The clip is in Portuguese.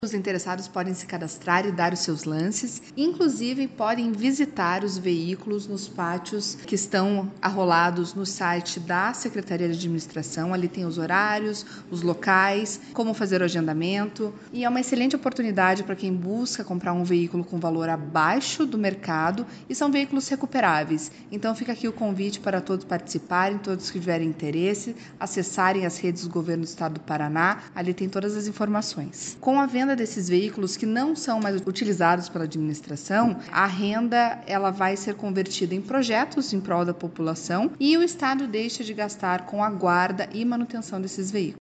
Os interessados podem se cadastrar e dar os seus lances, inclusive podem visitar os veículos nos pátios que estão arrolados no site da Secretaria de Administração. Ali tem os horários, os locais, como fazer o agendamento, e é uma excelente oportunidade para quem busca comprar um veículo com valor abaixo do mercado, e são veículos recuperáveis. Então fica aqui o convite para todos participarem, todos que tiverem interesse, acessarem as redes do Governo do Estado do Paraná, ali tem todas as informações. Com a venda desses veículos que não são mais utilizados pela administração, a renda ela vai ser convertida em projetos em prol da população e o Estado deixa de gastar com a guarda e manutenção desses veículos.